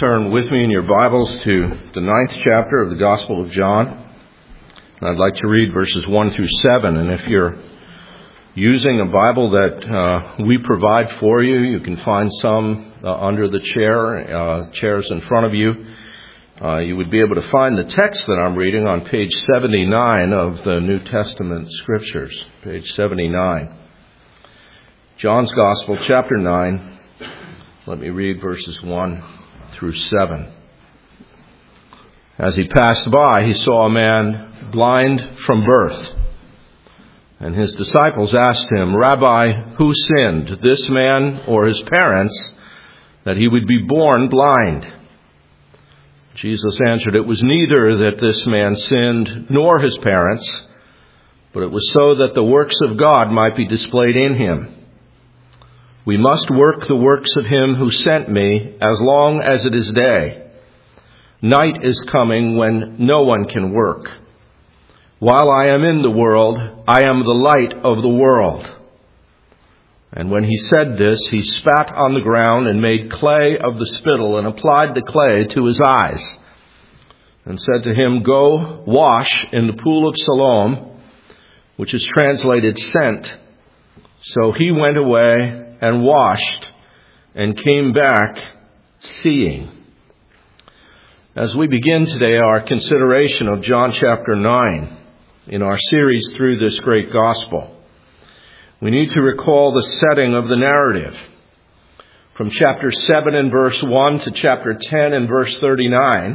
Turn with me in your Bibles to the 9th chapter of the Gospel of John. And I'd like to read verses 1 through 7. And if you're using a Bible that we provide for you, you can find some under the chairs in front of you. You would be able to find the text that I'm reading on page 79 of the New Testament Scriptures. Page 79. John's Gospel, chapter 9. Let me read verses 1 through 7. As he passed by, he saw a man blind from birth. And his disciples asked him, "Rabbi, who sinned, this man or his parents, that he would be born blind?" Jesus answered, "It was neither that this man sinned nor his parents, but it was so that the works of God might be displayed in him. We must work the works of him who sent me as long as it is day. Night is coming when no one can work. While I am in the world, I am the light of the world." And when he said this, he spat on the ground and made clay of the spittle and applied the clay to his eyes and said to him, "Go wash in the pool of Siloam," which is translated sent. So he went away and washed and came back seeing. As we begin today our consideration of John chapter 9 in our series through this great gospel, we need to recall the setting of the narrative. From chapter 7 and verse 1 to chapter 10 and verse 39,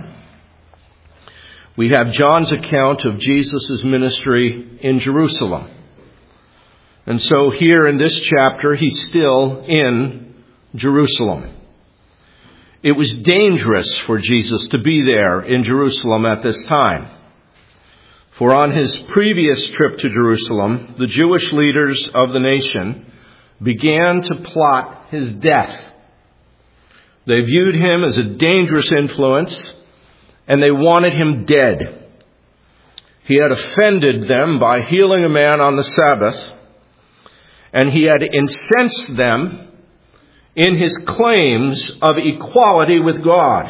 we have John's account of Jesus' ministry in Jerusalem. And so here in this chapter, he's still in Jerusalem. It was dangerous for Jesus to be there in Jerusalem at this time. For on his previous trip to Jerusalem, the Jewish leaders of the nation began to plot his death. They viewed him as a dangerous influence, and they wanted him dead. He had offended them by healing a man on the Sabbath, and he had incensed them in his claims of equality with God.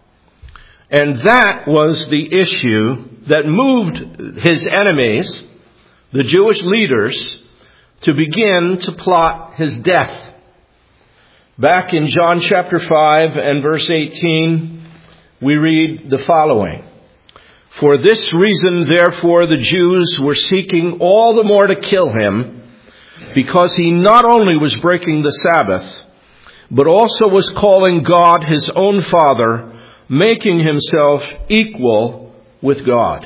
And that was the issue that moved his enemies, the Jewish leaders, to begin to plot his death. Back in John chapter 5 and verse 18, we read the following. "For this reason, therefore, the Jews were seeking all the more to kill him, because he not only was breaking the Sabbath, but also was calling God his own Father, making himself equal with God."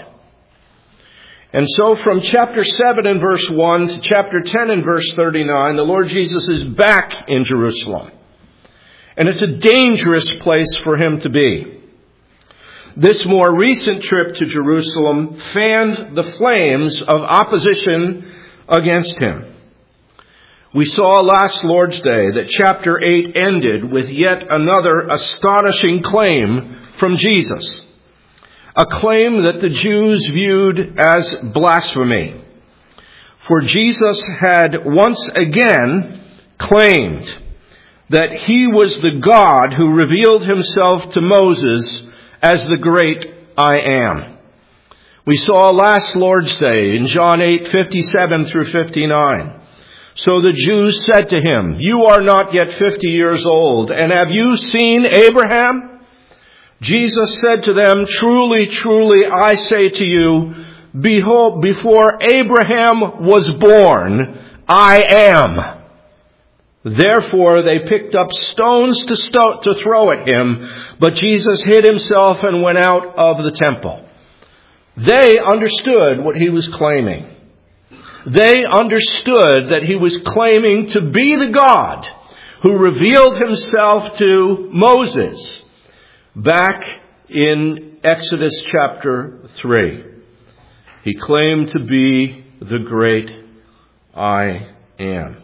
And so from chapter 7 and verse 1 to chapter 10 and verse 39, the Lord Jesus is back in Jerusalem. And it's a dangerous place for him to be. This more recent trip to Jerusalem fanned the flames of opposition against him. We saw last Lord's Day that chapter 8 ended with yet another astonishing claim from Jesus. A claim that the Jews viewed as blasphemy. For Jesus had once again claimed that he was the God who revealed himself to Moses as the great I Am. We saw last Lord's Day in John 8:57 through 59. "So the Jews said to him, 'You are not yet 50 years old, and have you seen Abraham?' Jesus said to them, 'Truly, truly, I say to you, behold, before Abraham was born, I am.' Therefore they picked up stones to throw at him, but Jesus hid himself and went out of the temple." They understood what he was claiming. They understood that he was claiming to be the God who revealed himself to Moses back in Exodus chapter 3. He claimed to be the great I Am.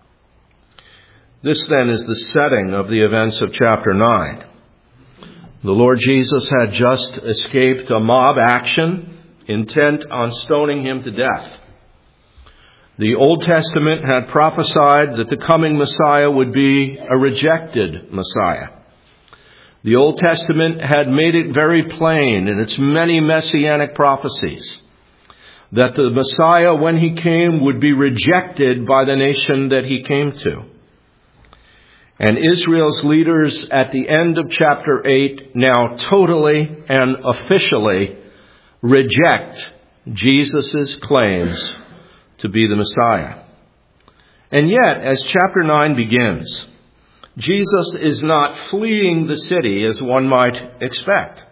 This then is the setting of the events of chapter 9. The Lord Jesus had just escaped a mob action intent on stoning him to death. The Old Testament had prophesied that the coming Messiah would be a rejected Messiah. The Old Testament had made it very plain in its many messianic prophecies that the Messiah, when he came, would be rejected by the nation that he came to. And Israel's leaders at the end of chapter 8 now totally and officially reject Jesus' claims to be the Messiah. And yet, as chapter 9 begins, Jesus is not fleeing the city as one might expect.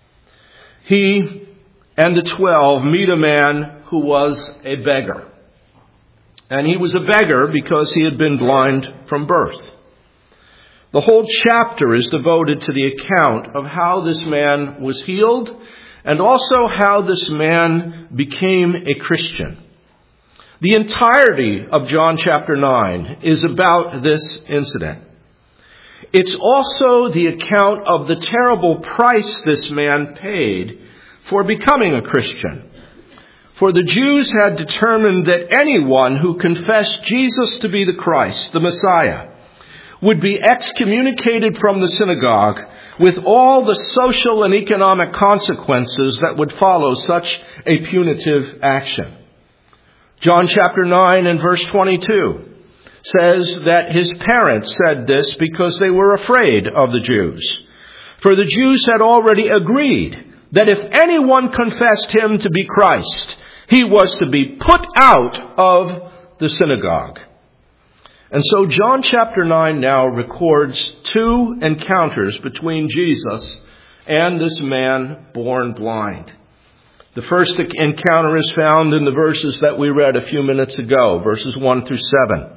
He and the 12 meet a man who was a beggar. And he was a beggar because he had been blind from birth. The whole chapter is devoted to the account of how this man was healed and also how this man became a Christian. The entirety of John chapter 9 is about this incident. It's also the account of the terrible price this man paid for becoming a Christian. For the Jews had determined that anyone who confessed Jesus to be the Christ, the Messiah, would be excommunicated from the synagogue with all the social and economic consequences that would follow such a punitive action. John chapter 9 and verse 22 says that his parents said this because they were afraid of the Jews. For the Jews had already agreed that if anyone confessed him to be Christ, he was to be put out of the synagogue. And so John chapter 9 now records two encounters between Jesus and this man born blind. The first encounter is found in the verses that we read a few minutes ago, verses 1 through 7.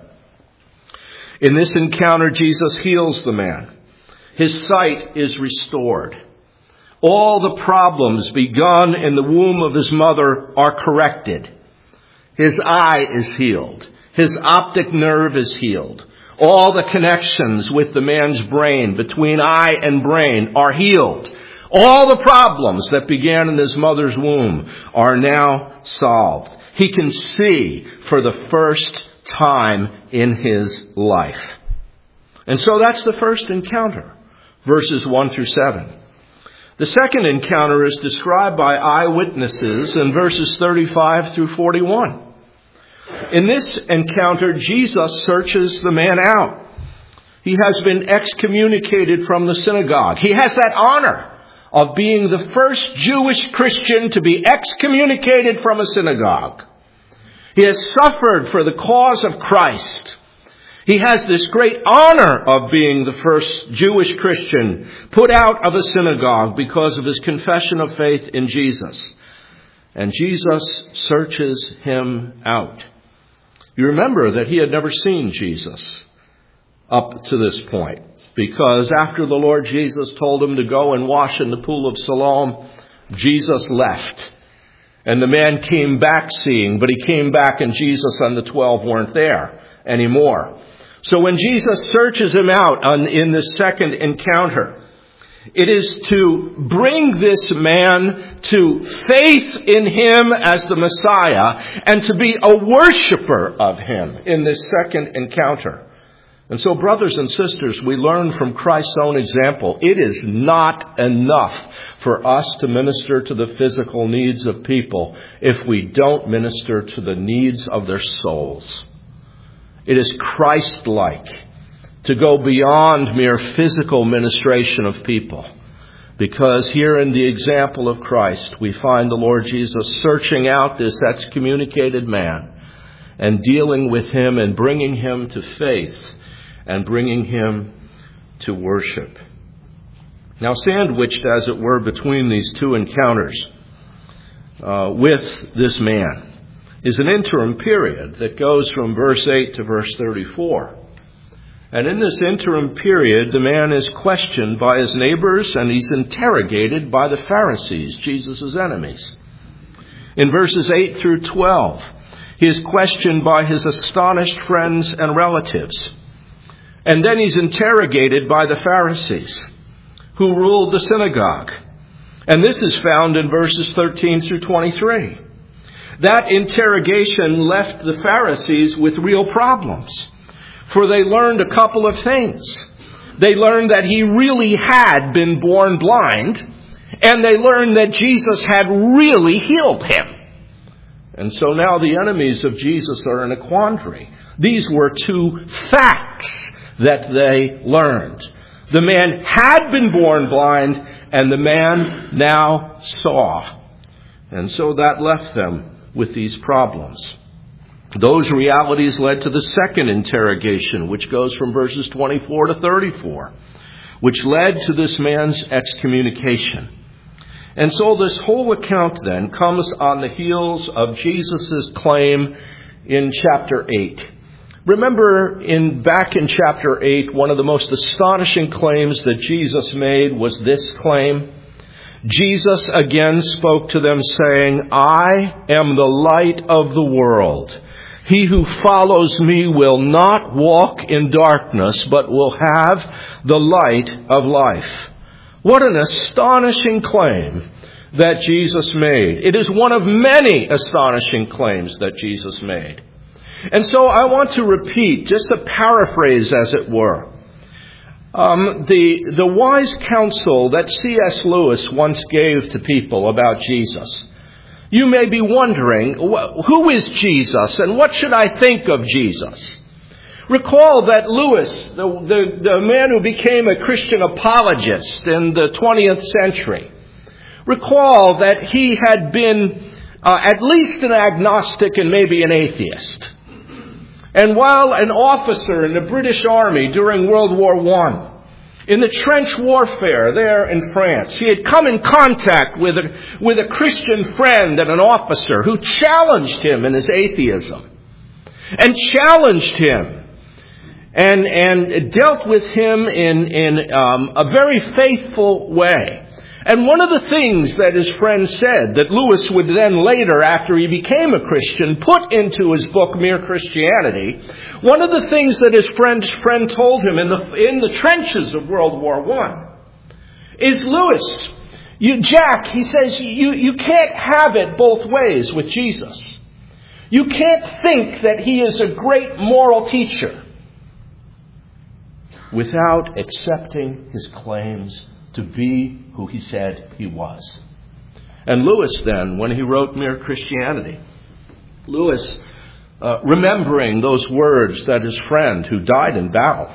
In this encounter, Jesus heals the man. His sight is restored. All the problems begun in the womb of his mother are corrected. His eye is healed. His optic nerve is healed. All the connections with the man's brain, between eye and brain, are healed. All the problems that began in his mother's womb are now solved. He can see for the first time in his life. And so that's the first encounter, verses 1 through 7. The second encounter is described by eyewitnesses in verses 35 through 41. In this encounter, Jesus searches the man out. He has been excommunicated from the synagogue. He has that honor of being the first Jewish Christian to be excommunicated from a synagogue. He has suffered for the cause of Christ. He has this great honor of being the first Jewish Christian put out of a synagogue because of his confession of faith in Jesus. And Jesus searches him out. You remember that he had never seen Jesus up to this point, because after the Lord Jesus told him to go and wash in the pool of Siloam, Jesus left. And the man came back seeing, but he came back and Jesus and the 12 weren't there anymore. So when Jesus searches him out in this second encounter, it is to bring this man to faith in him as the Messiah and to be a worshiper of him in this second encounter. And so, brothers and sisters, we learn from Christ's own example, it is not enough for us to minister to the physical needs of people if we don't minister to the needs of their souls. It is Christ-like to go beyond mere physical ministration of people. Because here in the example of Christ, we find the Lord Jesus searching out this excommunicated man and dealing with him and bringing him to faith and bringing him to worship. Now, sandwiched, as it were, between these two encounters with this man is an interim period that goes from verse 8 to verse 34. And in this interim period, the man is questioned by his neighbors and he's interrogated by the Pharisees, Jesus' enemies. In verses 8 through 12, he is questioned by his astonished friends and relatives. And then he's interrogated by the Pharisees, who ruled the synagogue. And this is found in verses 13 through 23. That interrogation left the Pharisees with real problems. For they learned a couple of things. They learned that he really had been born blind, and they learned that Jesus had really healed him. And so now the enemies of Jesus are in a quandary. These were two facts that they learned. The man had been born blind, and the man now saw. And so that left them with these problems. Those realities led to the second interrogation, which goes from verses 24 to 34, which led to this man's excommunication. And so this whole account then comes on the heels of Jesus' claim in chapter 8. Remember, back in chapter 8, one of the most astonishing claims that Jesus made was this claim. Jesus again spoke to them, saying, "I am the light of the world. He who follows me will not walk in darkness, but will have the light of life." What an astonishing claim that Jesus made. It is one of many astonishing claims that Jesus made. And so I want to repeat, just a paraphrase as it were, the wise counsel that C.S. Lewis once gave to people about Jesus. You may be wondering, who is Jesus and what should I think of Jesus? Recall that Lewis, the man who became a Christian apologist in the 20th century, recall that he had been at least an agnostic and maybe an atheist. And while an officer in the British Army during World War I, in the trench warfare there in France, he had come in contact with a Christian friend and an officer who challenged him in his atheism and challenged him and dealt with him in a very faithful way. And one of the things that his friend said that Lewis would then later, after he became a Christian, put into his book, Mere Christianity, one of the things that his friend told him in the trenches of World War I is, Lewis, Jack, he says, you can't have it both ways with Jesus. You can't think that he is a great moral teacher without accepting his claims to be who he said he was. And Lewis then, when he wrote Mere Christianity, Lewis, remembering those words that his friend who died in battle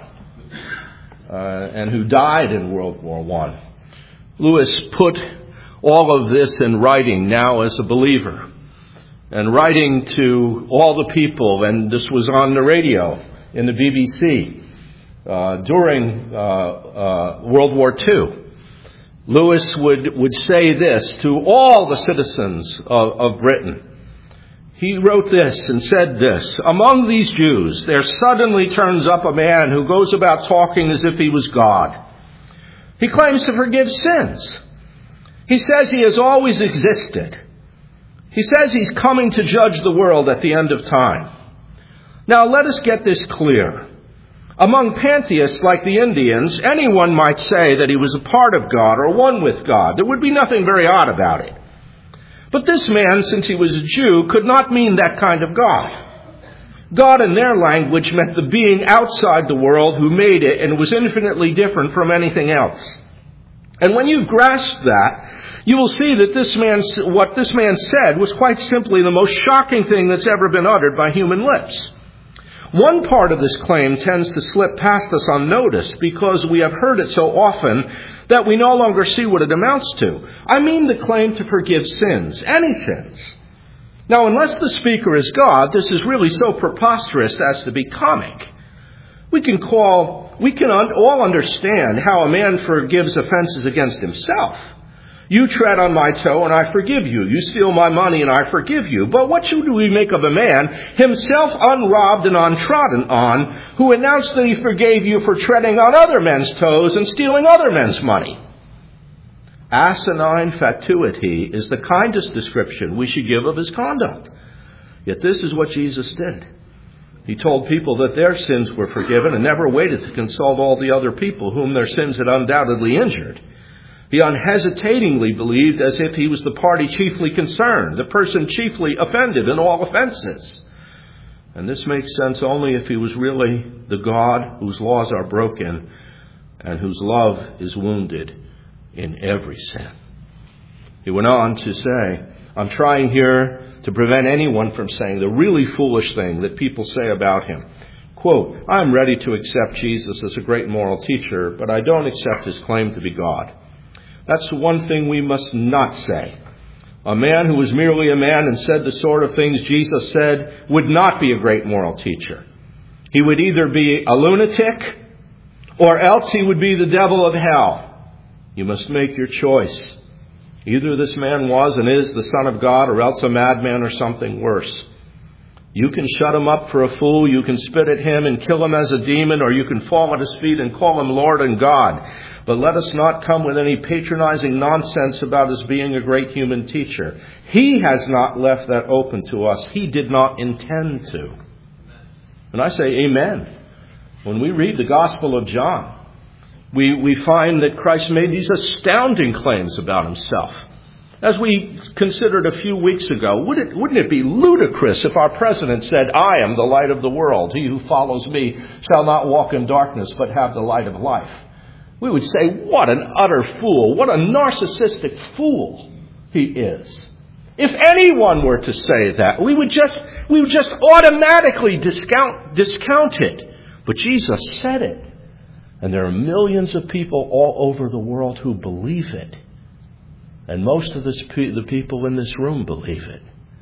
and who died in World War I, Lewis put all of this in writing now as a believer, and writing to all the people, and this was on the radio in the BBC during World War II. Lewis would say this to all the citizens of Britain. He wrote this and said this: "Among these Jews, there suddenly turns up a man who goes about talking as if he was God. He claims to forgive sins. He says he has always existed. He says he's coming to judge the world at the end of time. Now let us get this clear. Among pantheists like the Indians, anyone might say that he was a part of God or one with God. There would be nothing very odd about it. But this man, since he was a Jew, could not mean that kind of God. God in their language meant the being outside the world who made it and was infinitely different from anything else. And when you grasp that, you will see that what this man said was quite simply the most shocking thing that's ever been uttered by human lips. One part of this claim tends to slip past us unnoticed because we have heard it so often that we no longer see what it amounts to. I mean the claim to forgive sins, any sins. Now, unless the speaker is God, this is really so preposterous as to be comic. We can all understand how a man forgives offenses against himself. You tread on my toe and I forgive you. You steal my money and I forgive you. But what should we make of a man, himself unrobbed and untrodden on, who announced that he forgave you for treading on other men's toes and stealing other men's money? Asinine fatuity is the kindest description we should give of his conduct. Yet this is what Jesus did. He told people that their sins were forgiven and never waited to consult all the other people whom their sins had undoubtedly injured. He unhesitatingly believed as if he was the party chiefly concerned, the person chiefly offended in all offenses. And this makes sense only if he was really the God whose laws are broken and whose love is wounded in every sin. He went on to say, I'm trying here to prevent anyone from saying the really foolish thing that people say about him. Quote, I'm ready to accept Jesus as a great moral teacher, but I don't accept his claim to be God. That's the one thing we must not say. A man who was merely a man and said the sort of things Jesus said would not be a great moral teacher. He would either be a lunatic or else he would be the devil of hell. You must make your choice. Either this man was and is the Son of God or else a madman or something worse. You can shut him up for a fool, you can spit at him and kill him as a demon, or you can fall at his feet and call him Lord and God. But let us not come with any patronizing nonsense about his being a great human teacher. He has not left that open to us. He did not intend to. And I say amen. When we read the Gospel of John, we find that Christ made these astounding claims about himself. As we considered a few weeks ago, wouldn't it be ludicrous if our president said, I am the light of the world. He who follows me shall not walk in darkness, but have the light of life. We would say, what an utter fool, what a narcissistic fool he is. If anyone were to say that, we would just automatically discount it. But Jesus said it. And there are millions of people all over the world who believe it. And most of the people in this room believe it.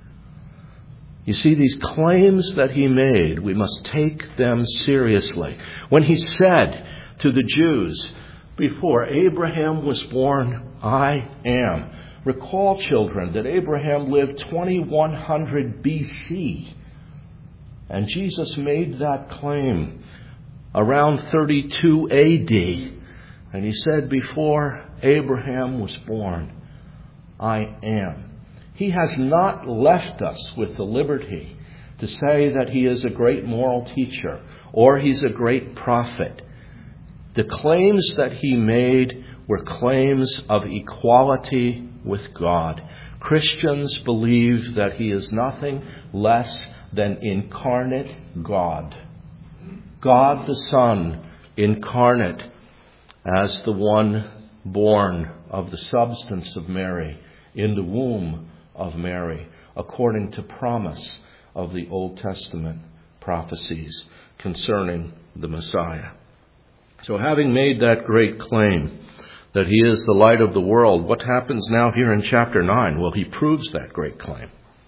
You see, these claims that he made, we must take them seriously. When he said to the Jews, before Abraham was born, I am. Recall, children, that Abraham lived 2100 BC. And Jesus made that claim around 32 AD. And he said, before Abraham was born, I am. He has not left us with the liberty to say that he is a great moral teacher or he's a great prophet. The claims that he made were claims of equality with God. Christians believe that he is nothing less than incarnate God. God the Son, incarnate as the one born of the substance of Mary, in the womb of Mary, according to promise of the Old Testament prophecies concerning the Messiah. So having made that great claim that he is the light of the world, what happens now here in chapter 9? Well, he proves that great claim.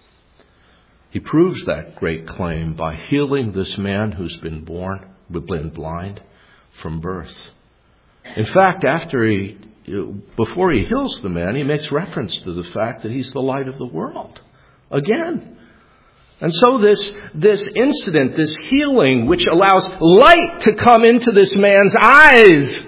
He proves that great claim by healing this man who's been blind from birth. In fact, before he heals the man, he makes reference to the fact that he's the light of the world. Again. And so this incident, this healing, which allows light to come into this man's eyes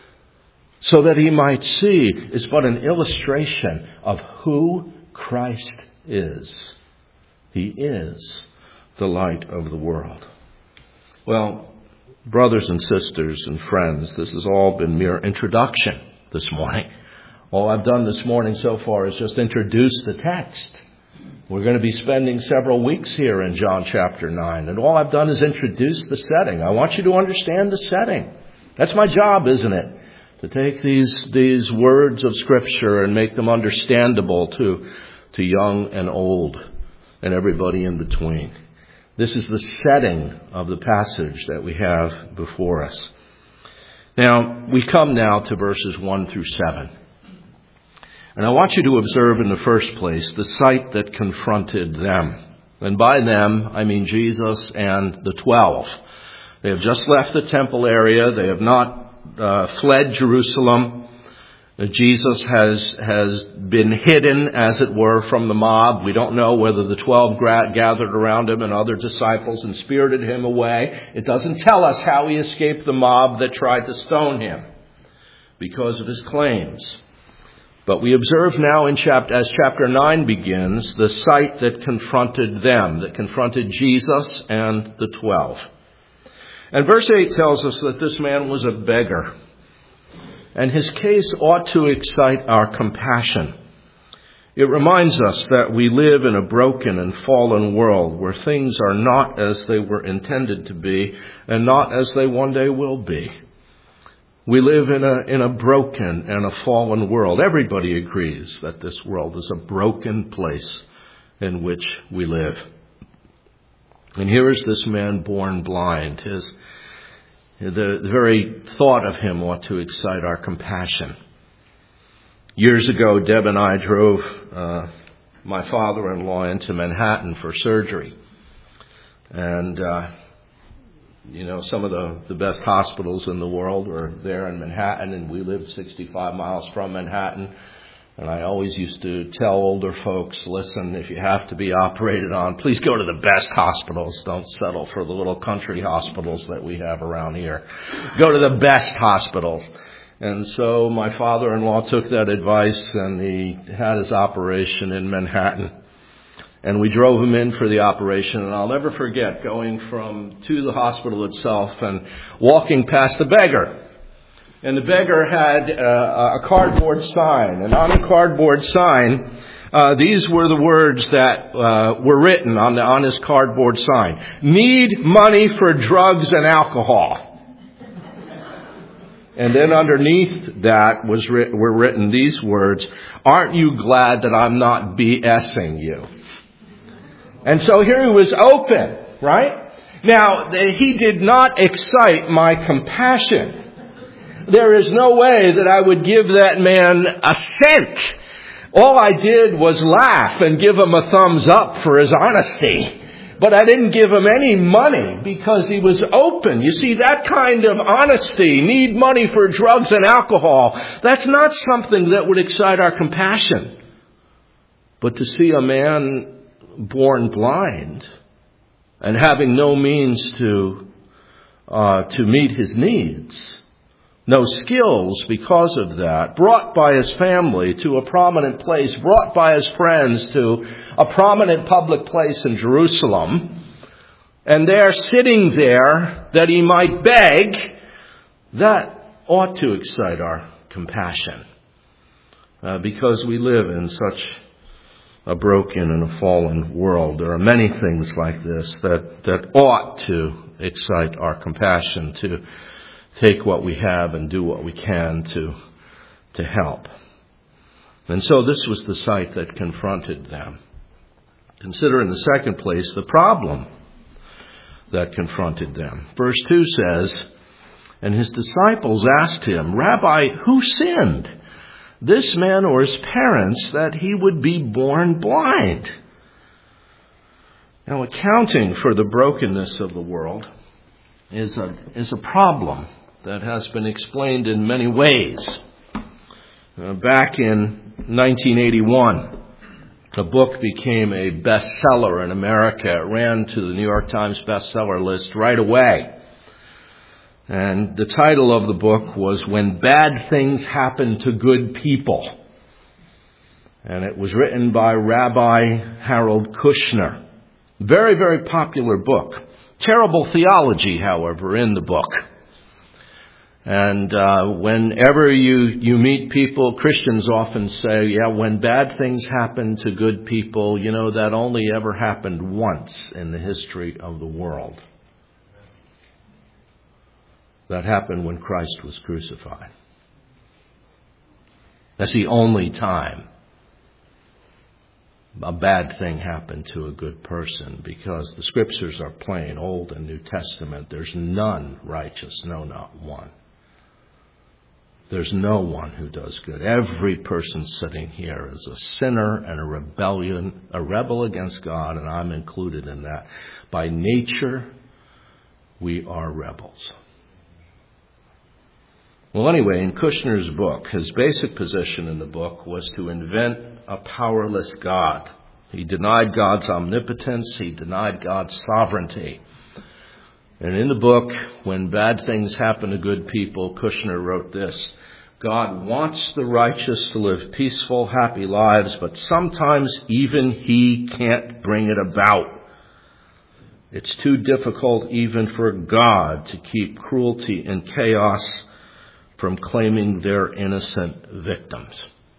so that he might see, is but an illustration of who Christ is. He is the light of the world. Well, brothers and sisters and friends, this has all been mere introduction this morning. All I've done this morning so far is just introduce the text. We're going to be spending several weeks here in John chapter 9. And all I've done is introduce the setting. I want you to understand the setting. That's my job, isn't it? To take these words of Scripture and make them understandable to young and old and everybody in between. This is the setting of the passage that we have before us. Now, we come now to verses 1 through 7. And I want you to observe in the first place the sight that confronted them. And by them, I mean Jesus and the 12. They have just left the temple area. They have not fled Jerusalem. Jesus has been hidden, as it were, from the mob. We don't know whether the 12 gathered around him and other disciples and spirited him away. It doesn't tell us how he escaped the mob that tried to stone him because of his claims. But we observe now as chapter 9 begins, the sight that confronted them, that confronted Jesus and the 12. And verse 8 tells us that this man was a beggar. And his case ought to excite our compassion. It reminds us that we live in a broken and fallen world where things are not as they were intended to be and not as they one day will be. We live in a broken and a fallen world. Everybody agrees that this world is a broken place in which we live. And here is this man born blind. The very thought of him ought to excite our compassion. Years ago, Deb and I drove my father-in-law into Manhattan for surgery. And, some of the best hospitals in the world were there in Manhattan, and we lived 65 miles from Manhattan. And I always used to tell older folks, listen, if you have to be operated on, please go to the best hospitals. Don't settle for the little country hospitals that we have around here. Go to the best hospitals. And so my father-in-law took that advice, and he had his operation in Manhattan. And we drove him in for the operation, and I'll never forget going to the hospital itself and walking past the beggar. And the beggar had a cardboard sign. And on the cardboard sign, these were the words that were written on his cardboard sign. Need money for drugs and alcohol. And then underneath that were written these words, aren't you glad that I'm not BSing you? And so here he was open, right? Now, he did not excite my compassion. There is no way that I would give that man a cent. All I did was laugh and give him a thumbs up for his honesty. But I didn't give him any money because he was open. You see, that kind of honesty, need money for drugs and alcohol, that's not something that would excite our compassion. But to see a man born blind and having no means to meet his needs, no skills because of that, brought by his family to a prominent place, brought by his friends to a prominent public place in Jerusalem, and there sitting there that he might beg, that ought to excite our compassion. Because we live in such a broken and a fallen world. There are many things like this that ought to excite our compassion, to take what we have and do what we can to help. And so this was the sight that confronted them. Consider in the second place the problem that confronted them. Verse 2 says, and his disciples asked him, Rabbi, who sinned, this man or his parents, that he would be born blind? Now, accounting for the brokenness of the world is a problem that has been explained in many ways. Back in 1981, a book became a bestseller in America. It ran to the New York Times bestseller list right away. And the title of the book was When Bad Things Happen to Good People. And it was written by Rabbi Harold Kushner. Very, very popular book. Terrible theology, however, in the book. And whenever you meet people, Christians often say, when bad things happen to good people, that only ever happened once in the history of the world. That happened when Christ was crucified. That's the only time a bad thing happened to a good person, because the Scriptures are plain, Old and New Testament. There's none righteous, no, not one. There's no one who does good. Every person sitting here is a sinner and a rebel against God, and I'm included in that. By nature, we are rebels. Well, anyway, in Kushner's book, his basic position in the book was to invent a powerless God. He denied God's omnipotence. He denied God's sovereignty. And in the book, When Bad Things Happen to Good People, Kushner wrote this: God wants the righteous to live peaceful, happy lives, but sometimes even He can't bring it about. It's too difficult even for God to keep cruelty and chaos from claiming their innocent victims.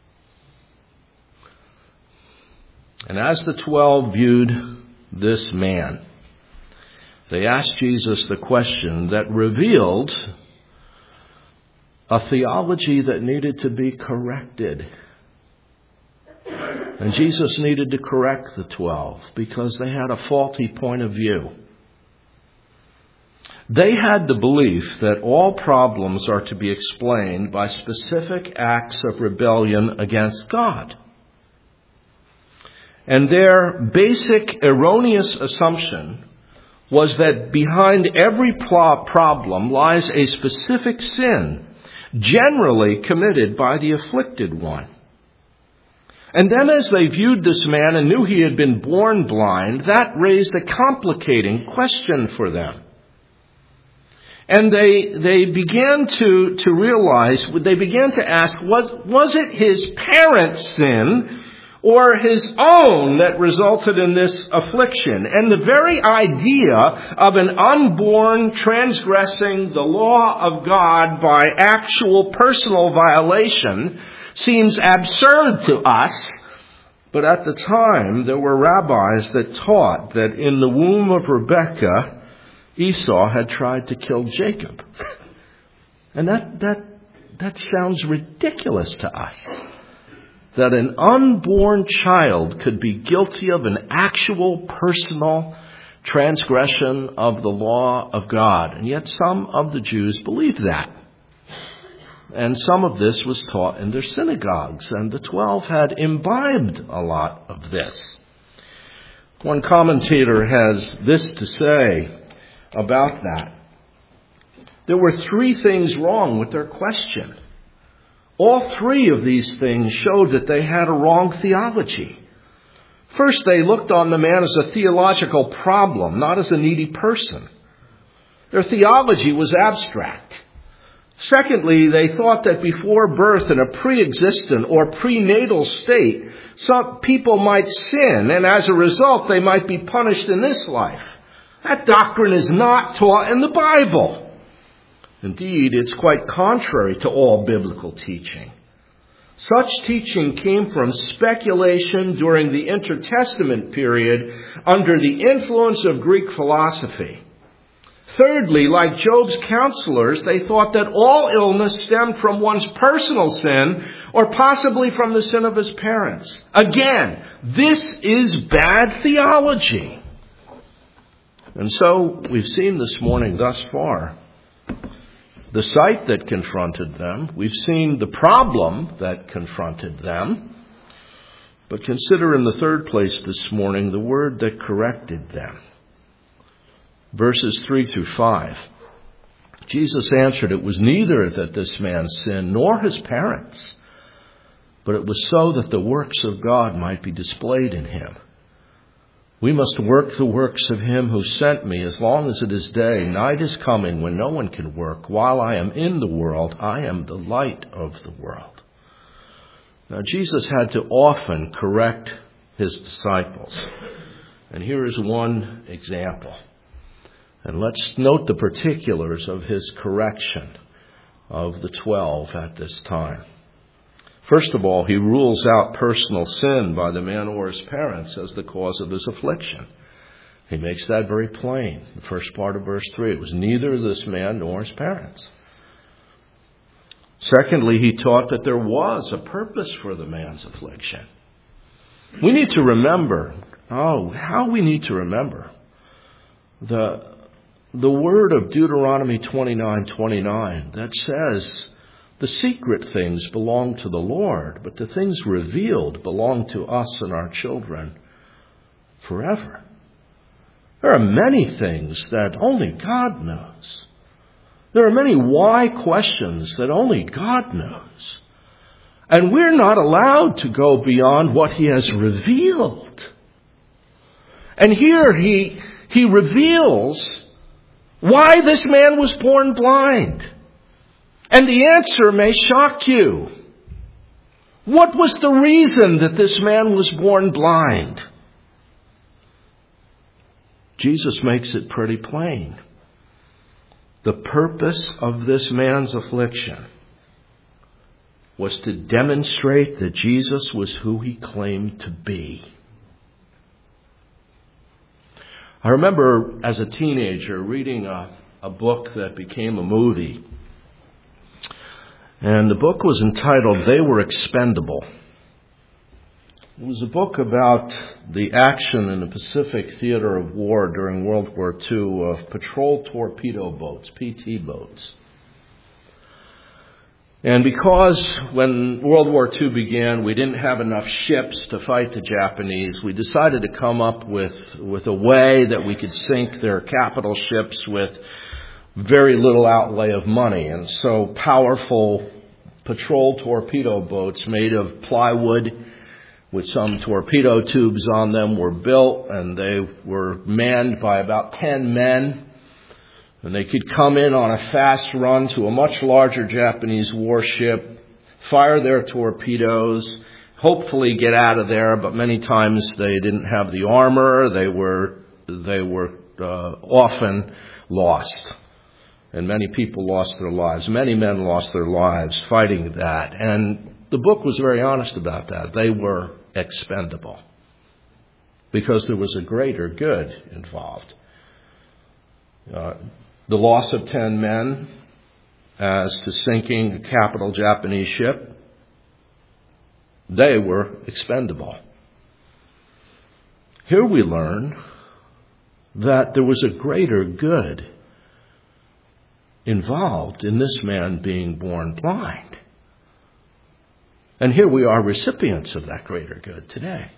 And as the 12 viewed this man, they asked Jesus the question that revealed a theology that needed to be corrected. And Jesus needed to correct the 12 because they had a faulty point of view. They had the belief that all problems are to be explained by specific acts of rebellion against God. And their basic erroneous assumption was that behind every problem lies a specific sin, generally committed by the afflicted one. And then as they viewed this man and knew he had been born blind, that raised a complicating question for them. And they began to realize, they began to ask, was it his parents' sin or his own that resulted in this affliction? And the very idea of an unborn transgressing the law of God by actual personal violation seems absurd to us. But at the time, there were rabbis that taught that in the womb of Rebekah, Esau had tried to kill Jacob. And that sounds ridiculous to us. That an unborn child could be guilty of an actual personal transgression of the law of God. And yet some of the Jews believed that. And some of this was taught in their synagogues. And the 12 had imbibed a lot of this. One commentator has this to say about that. There were 3 things wrong with their question. All 3 of these things showed that they had a wrong theology. First, they looked on the man as a theological problem, not as a needy person. Their theology was abstract. Secondly, they thought that before birth in a pre-existent or prenatal state, some people might sin, and as a result, they might be punished in this life. That doctrine is not taught in the Bible. Indeed, it's quite contrary to all biblical teaching. Such teaching came from speculation during the intertestament period under the influence of Greek philosophy. Thirdly, like Job's counselors, they thought that all illness stemmed from one's personal sin or possibly from the sin of his parents. Again, this is bad theology. And so we've seen this morning thus far the sight that confronted them. We've seen the problem that confronted them. But consider in the third place this morning the word that corrected them. Verses 3 through 5. Jesus answered, "It was neither that this man sinned nor his parents, but it was so that the works of God might be displayed in him. We must work the works of him who sent me as long as it is day. Night is coming when no one can work. While I am in the world, I am the light of the world." Now, Jesus had to often correct his disciples. And here is one example. And let's note the particulars of his correction of the 12 at this time. First of all, he rules out personal sin by the man or his parents as the cause of his affliction. He makes that very plain. The first part of verse 3, it was neither this man nor his parents. Secondly, he taught that there was a purpose for the man's affliction. We need to remember, how we need to remember the word of Deuteronomy 29:29 that says, "The secret things belong to the Lord, but the things revealed belong to us and our children forever." There are many things that only God knows. There are many why questions that only God knows. And we're not allowed to go beyond what he has revealed. And here he reveals why this man was born blind. And the answer may shock you. What was the reason that this man was born blind? Jesus makes it pretty plain. The purpose of this man's affliction was to demonstrate that Jesus was who he claimed to be. I remember as a teenager reading a book that became a movie. And the book was entitled, They Were Expendable. It was a book about the action in the Pacific Theater of War during World War II of patrol torpedo boats, PT boats. And because when World War II began, we didn't have enough ships to fight the Japanese, we decided to come up with a way that we could sink their capital ships with very little outlay of money. And so powerful patrol torpedo boats made of plywood with some torpedo tubes on them were built, and they were manned by about 10 men. And they could come in on a fast run to a much larger Japanese warship, fire their torpedoes, hopefully get out of there, but many times they didn't have the armor. They were often lost. And many people lost their lives. Many men lost their lives fighting that. And the book was very honest about that. They were expendable because there was a greater good involved. The loss of 10 men as to sinking a capital Japanese ship, they were expendable. Here we learn that there was a greater good involved in this man being born blind. And here we are, recipients of that greater good today.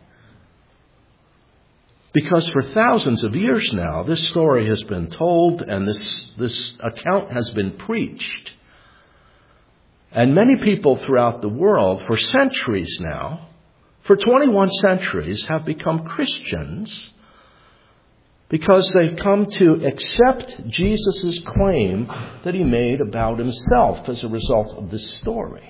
Because for thousands of years now, this story has been told and this account has been preached. And many people throughout the world for centuries now, for 21 centuries, have become Christians because they've come to accept Jesus' claim that he made about himself as a result of this story.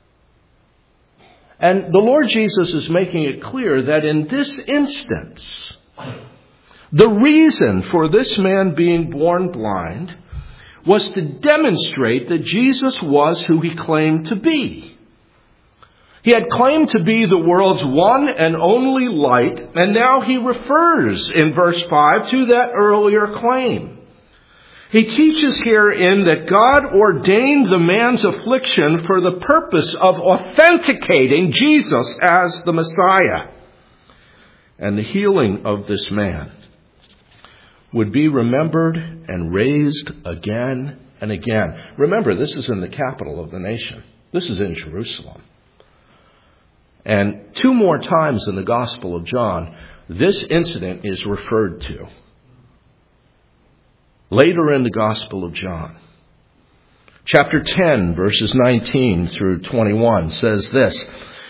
And the Lord Jesus is making it clear that in this instance, the reason for this man being born blind was to demonstrate that Jesus was who he claimed to be. He had claimed to be the world's one and only light, and now he refers in verse 5 to that earlier claim. He teaches herein that God ordained the man's affliction for the purpose of authenticating Jesus as the Messiah. And the healing of this man would be remembered and raised again and again. Remember, this is in the capital of the nation. This is in Jerusalem. And 2 more times in the Gospel of John, this incident is referred to. Later in the Gospel of John, chapter 10, verses 19 through 21 says this.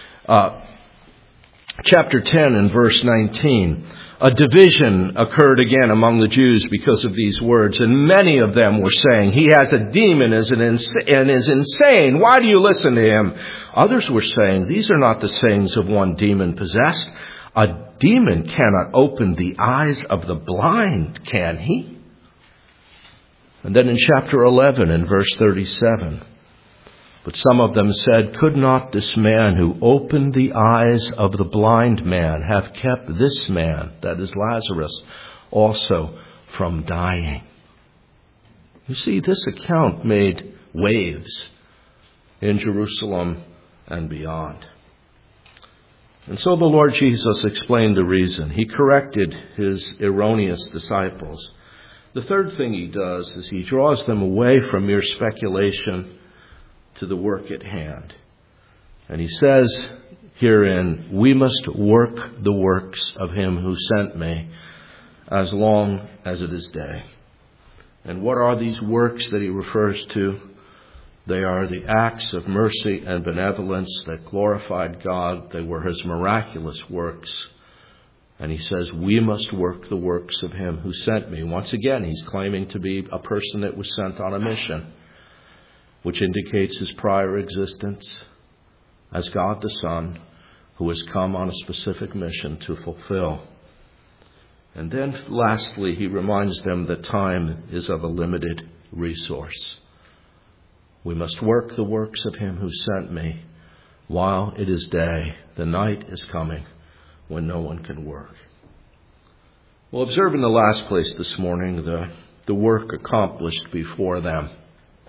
Chapter 10 and verse 19, a division occurred again among the Jews because of these words, and many of them were saying, he has a demon and is insane. Why do you listen to him? Others were saying, these are not the sayings of one demon possessed. A demon cannot open the eyes of the blind, can he? And then in chapter 11 and verse 37, but some of them said, could not this man who opened the eyes of the blind man have kept this man, that is Lazarus, also from dying? You see, this account made waves in Jerusalem and beyond. And so the Lord Jesus explained the reason. He corrected his erroneous disciples. The third thing he does is he draws them away from mere speculation to the work at hand. And he says herein, we must work the works of him who sent me as long as it is day. And what are these works that he refers to? They are the acts of mercy and benevolence that glorified God. They were his miraculous works. And he says, we must work the works of him who sent me. Once again, he's claiming to be a person that was sent on a mission, which indicates his prior existence as God the Son, who has come on a specific mission to fulfill. And then lastly, he reminds them that time is of a limited resource. We must work the works of him who sent me while it is day. The night is coming when no one can work. Well, observe in the last place this morning the work accomplished before them.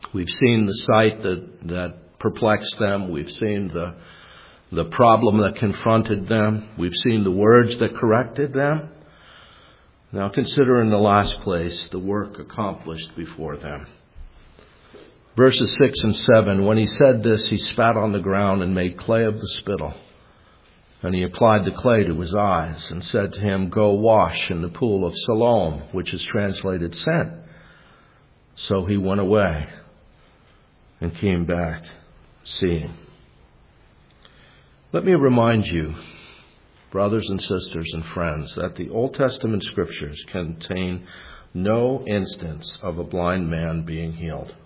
We've seen the sight that perplexed them. We've seen the problem that confronted them. We've seen the words that corrected them. Now consider in the last place the work accomplished before them. Verses 6 and 7, when he said this, he spat on the ground and made clay of the spittle. And he applied the clay to his eyes and said to him, "Go wash in the pool of Siloam," which is translated sent. So he went away and came back seeing. Let me remind you, brothers and sisters and friends, that the Old Testament scriptures contain no instance of a blind man being healed.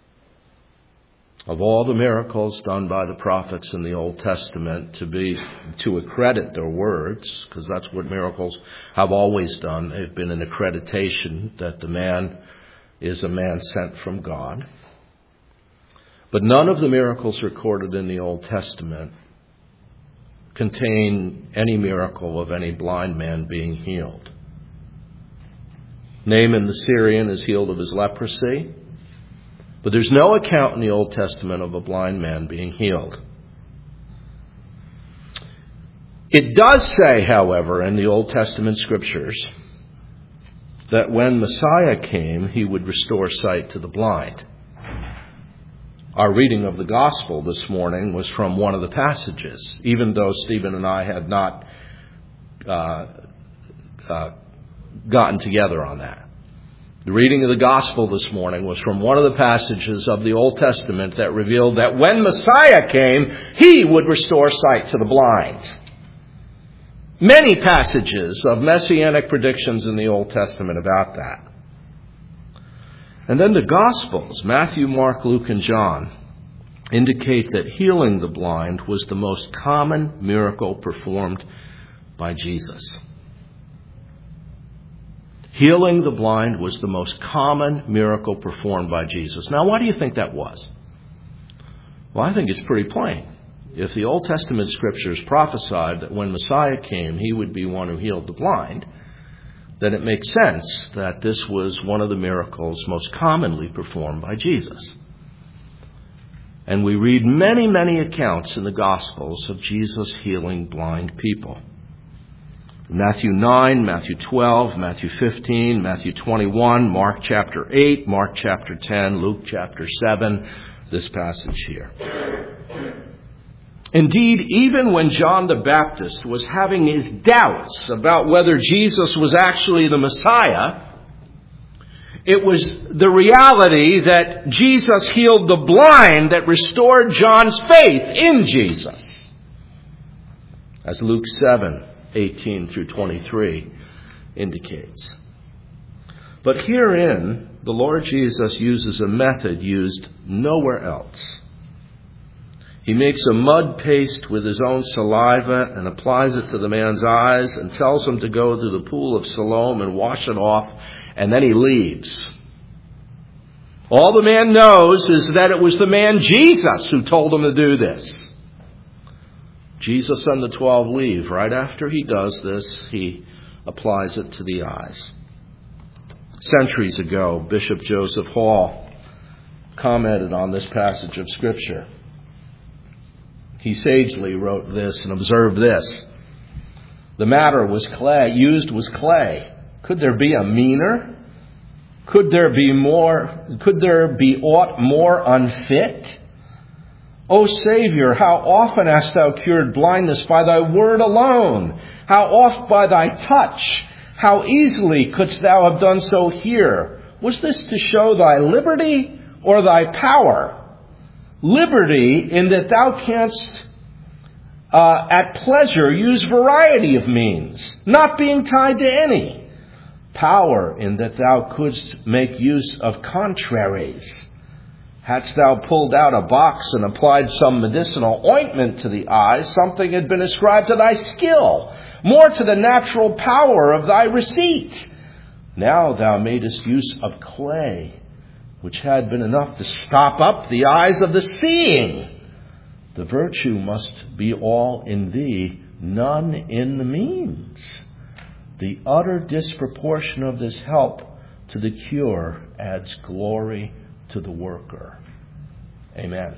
Of all the miracles done by the prophets in the Old Testament, to accredit their words, because that's what miracles have always done. They've been an accreditation that the man is a man sent from God. But none of the miracles recorded in the Old Testament contain any miracle of any blind man being healed. Naaman the Syrian is healed of his leprosy. But there's no account in the Old Testament of a blind man being healed. It does say, however, in the Old Testament scriptures, that when Messiah came, he would restore sight to the blind. Our reading of the gospel this morning was from one of the passages, even though Stephen and I had not gotten together on that. The reading of the gospel this morning was from one of the passages of the Old Testament that revealed that when Messiah came, he would restore sight to the blind. Many passages of messianic predictions in the Old Testament about that. And then the Gospels, Matthew, Mark, Luke, and John, indicate that healing the blind was the most common miracle performed by Jesus. Healing the blind was the most common miracle performed by Jesus. Now, why do you think that was? Well, I think it's pretty plain. If the Old Testament scriptures prophesied that when Messiah came, he would be one who healed the blind, then it makes sense that this was one of the miracles most commonly performed by Jesus. And we read many, many accounts in the Gospels of Jesus healing blind people. Matthew 9, Matthew 12, Matthew 15, Matthew 21, Mark chapter 8, Mark chapter 10, Luke chapter 7, this passage here. Indeed, even when John the Baptist was having his doubts about whether Jesus was actually the Messiah, it was the reality that Jesus healed the blind that restored John's faith in Jesus. As Luke 7, 18 through 23 indicates. But herein, the Lord Jesus uses a method used nowhere else. He makes a mud paste with his own saliva and applies it to the man's eyes and tells him to go to the pool of Siloam and wash it off, and then he leaves. All the man knows is that it was the man Jesus who told him to do this. Jesus and the 12 leave. Right after he does this, he applies it to the eyes. Centuries ago, Bishop Joseph Hall commented on this passage of Scripture. He sagely wrote this and observed this. The matter was clay, used was clay. Could there be a meaner? Could there be aught more unfit? O Savior, how often hast thou cured blindness by thy word alone? How oft by thy touch? How easily couldst thou have done so here? Was this to show thy liberty or thy power? Liberty in that thou canst at pleasure use variety of means, not being tied to any. Power in that thou couldst make use of contraries. Hadst thou pulled out a box and applied some medicinal ointment to the eyes, something had been ascribed to thy skill, more to the natural power of thy receipt. Now thou madest use of clay, which had been enough to stop up the eyes of the seeing. The virtue must be all in thee, none in the means. The utter disproportion of this help to the cure adds glory to the worker. Amen.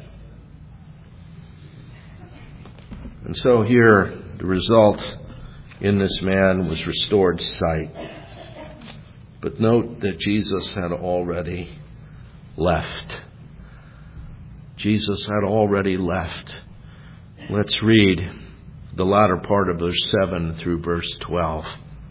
And so here, the result in this man was restored sight. But note that Jesus had already left. Jesus had already left. Let's read the latter part of verse 7 through verse 12.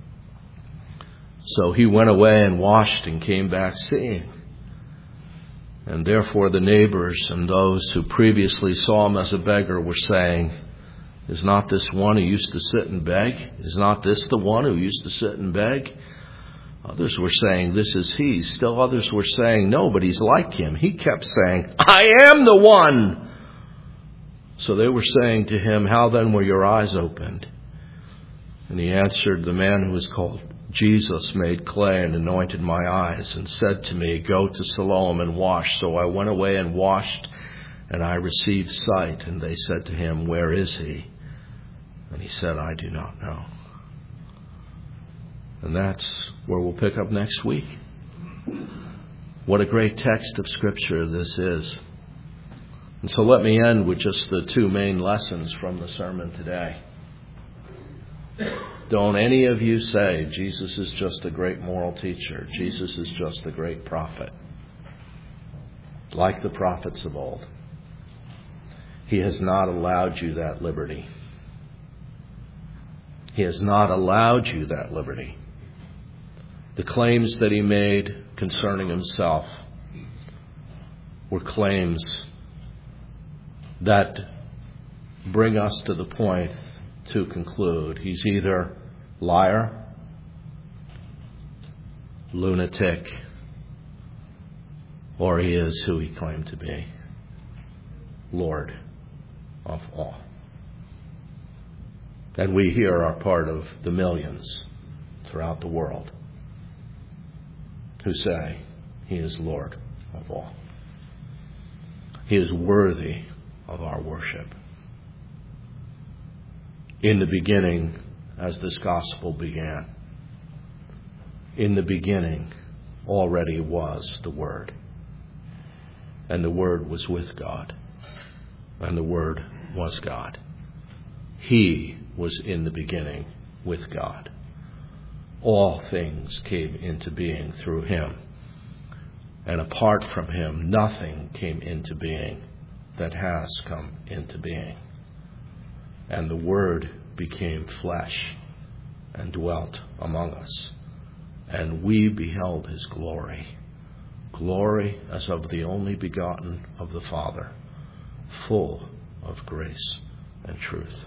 So he went away and washed and came back seeing. And therefore the neighbors and those who previously saw him as a beggar were saying, "Is not this one who used to sit and beg? Is not this the one who used to sit and beg?" Others were saying, "This is he." Still others were saying, "No, but he's like him." He kept saying, "I am the one." So they were saying to him, "How then were your eyes opened?" And he answered, "The man who is called Jesus made clay and anointed my eyes and said to me, 'Go to Siloam and wash.' So I went away and washed, and I received sight." And they said to him, "Where is he?" And he said, "I do not know." And that's where we'll pick up next week. What a great text of Scripture this is. And so let me end with just the two main lessons from the sermon today. Don't any of you say Jesus is just a great moral teacher. Jesus is just a great prophet. Like the prophets of old. He has not allowed you that liberty. He has not allowed you that liberty. The claims that he made concerning himself were claims that bring us to the point to conclude he's either liar, lunatic, or he is who he claimed to be, Lord of all. And we here are part of the millions throughout the world who say he is Lord of all. He is worthy of our worship. In the beginning, as this gospel began, in the beginning already was the Word. And the Word was with God. And the Word was God. He was in the beginning with God. All things came into being through him. And apart from him, nothing came into being that has come into being. And the Word became flesh and dwelt among us. And we beheld his glory. Glory as of the only begotten of the Father, full of grace and truth.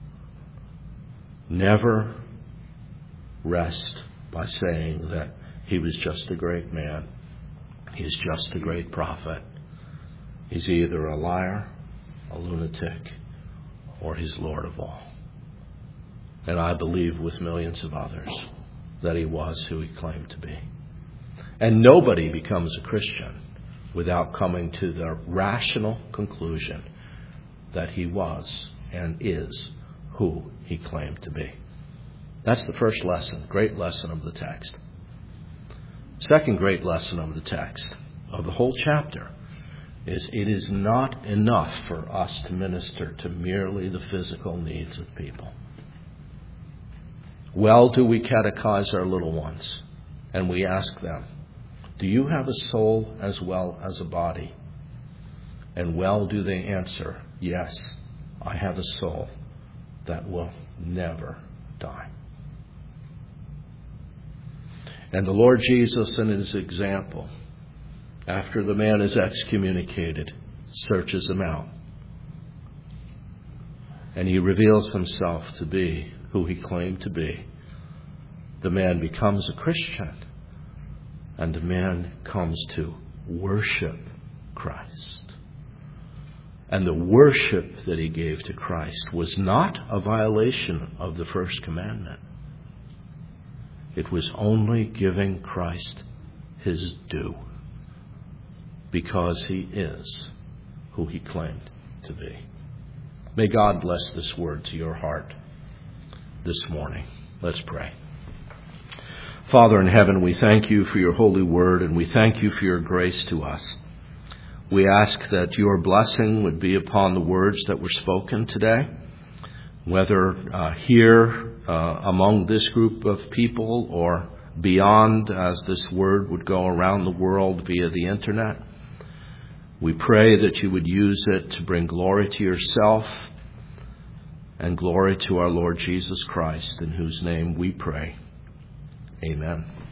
Never rest by saying that he was just a great man. He's just a great prophet. He's either a liar, a lunatic, or he's Lord of all. And I believe with millions of others that he was who he claimed to be. And nobody becomes a Christian without coming to the rational conclusion that he was and is who he claimed to be. That's the first lesson, great lesson of the text. Second great lesson of the text, of the whole chapter, is it is not enough for us to minister to merely the physical needs of people. Well do we catechize our little ones, and we ask them, "Do you have a soul as well as a body?" And well do they answer, "Yes, I have a soul that will never die." And the Lord Jesus, in his example, after the man is excommunicated, searches him out. And he reveals himself to be who he claimed to be. The man becomes a Christian, and the man comes to worship Christ. And the worship that he gave to Christ was not a violation of the first commandment. It was only giving Christ his due, because he is who he claimed to be. May God bless this word to your heart this morning. Let's pray. Father in heaven, we thank you for your holy word, and we thank you for your grace to us. We ask that your blessing would be upon the words that were spoken today, whether here among this group of people or beyond, as this word would go around the world via the internet. We pray that you would use it to bring glory to yourself and glory to our Lord Jesus Christ, in whose name we pray. Amen.